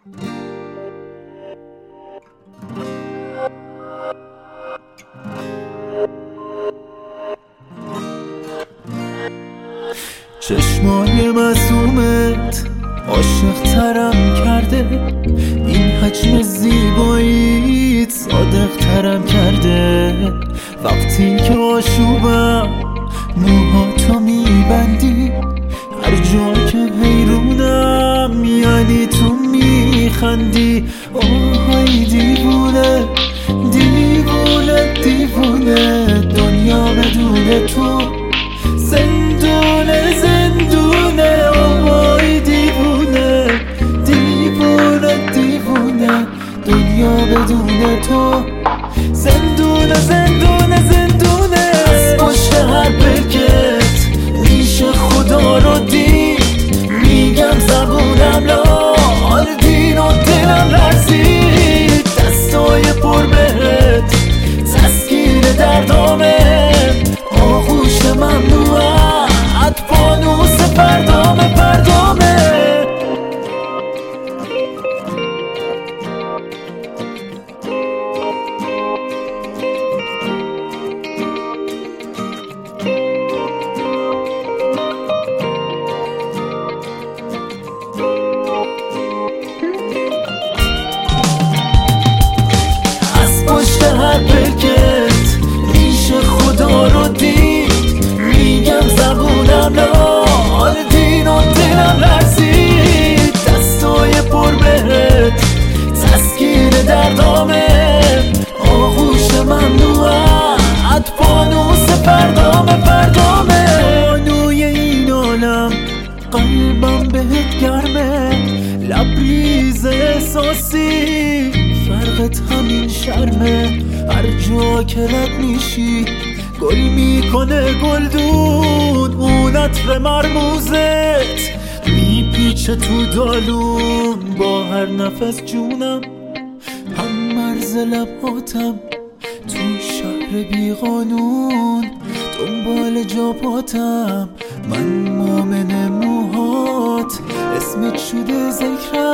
چشمای معصومت عاشق ترم کرده، این حجم زیباییت صادق ترم کرده. وقتی که آشوبم موهاتو میبندی، هر جا که حیرونم یعنی تو میخندی. آهای دیوونه دیوونه دیوونه، دنیا بدون تو زندونه زندونه. آهای دیوونه دیوونه دیوونه، دنیا بدون تو زندونه زندونه زندونه. از پشت هر برکت میشه خدا رو دید، میگم زبونم لال دین و دلم لرزید. دستای پر بهت تسکین دردامه، آغوش ممنوعت پانوس پردامه پردامه. هر برکت میشه خدا رو دید، میگم زبونم لال دین و دلم لرزید. دستای پر بهت تسکین دردامه، آغوش ممنوعت پانوس پردامه پردامه. بانوی این عالم قلبم بهت گرمه، لبریز احساسی فرقت همین شرمه. هر جا که رد میشی گل میکنه گلدون، اون عطر مرموزت میپیچه تو دالون. با هر نفس جونم هم مرز لباتم، تو شهر بیقانون دنبال جاپاتم. من مؤمن موهات اسمت شده ذکرم،